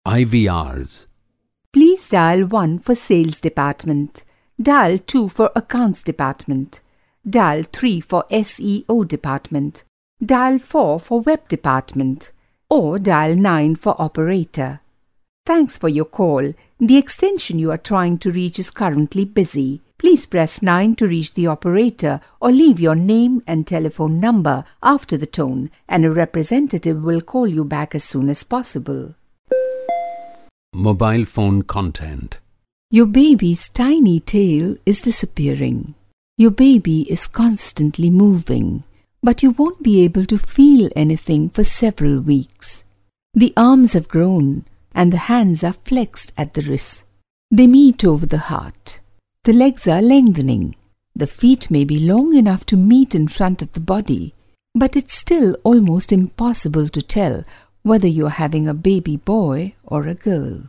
IVRs. Please dial 1 for Sales Department. Dial 2 for Accounts Department. Dial 3 for SEO Department. Dial 4 for Web Department. Or dial 9 for Operator. Thanks for your call. The extension you are trying to reach is currently busy. Please press 9 to reach the operator or leave your name and telephone number after the tone, and a representative will call you back as soon as possible. Mobile phone content. Your baby's tiny tail is disappearing. Your baby is constantly moving, but you won't be able to feel anything for several weeks. The arms have grown and the hands are flexed at the wrists. They meet over the heart. The legs are lengthening. The feet may be long enough to meet in front of the body, but it's still almost impossible to tell whether you're having a baby boy or a girl.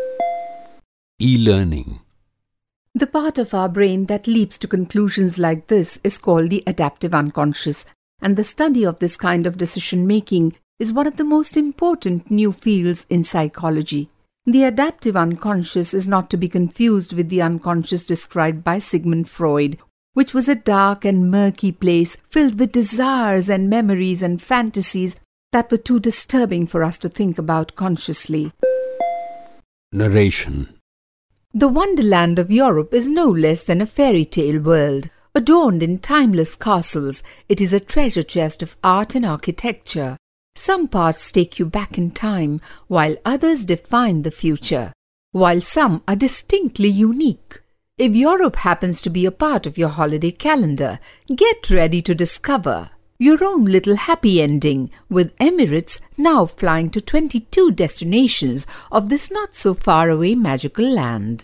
E-learning. The part of our brain that leaps to conclusions like this is called the adaptive unconscious, and the study of this kind of decision-making is one of the most important new fields in psychology. The adaptive unconscious is not to be confused with the unconscious described by Sigmund Freud, which was a dark and murky place filled with desires and memories and fantasies that were too disturbing for us to think about consciously. Narration. The wonderland of Europe is no less than a fairy tale world. Adorned in timeless castles, it is a treasure chest of art and architecture. Some parts take you back in time, while others define the future, while some are distinctly unique. If Europe happens to be a part of your holiday calendar, get ready to discover your own little happy ending, with Emirates now flying to 22 destinations of this not-so-far-away magical land.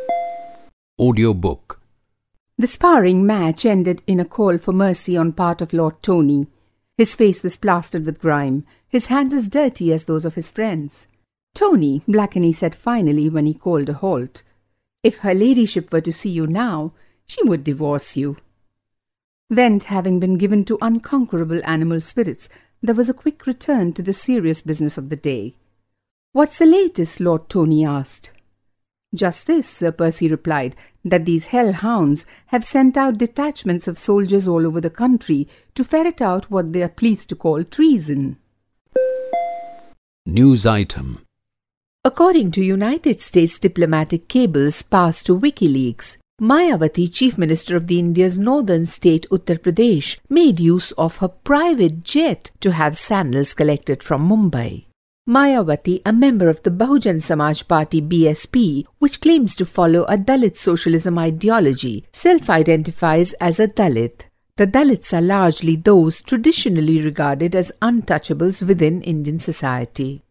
Audiobook. The sparring match ended in a call for mercy on part of Lord Tony. His face was plastered with grime, his hands as dirty as those of his friends. "Tony," Blakeney said finally when he called a halt, "if her ladyship were to see you now, she would divorce you." Vent having been given to unconquerable animal spirits, there was a quick return to the serious business of the day. "What's the latest?" Lord Tony asked. "Just this," Sir Percy replied, "that these hellhounds have sent out detachments of soldiers all over the country to ferret out what they are pleased to call treason." News item. According to United States diplomatic cables passed to WikiLeaks, Mayawati, Chief Minister of the India's northern state Uttar Pradesh, made use of her private jet to have sandals collected from Mumbai. Mayawati, a member of the Bahujan Samaj Party BSP, which claims to follow a Dalit socialism ideology, self-identifies as a Dalit. The Dalits are largely those traditionally regarded as untouchables within Indian society.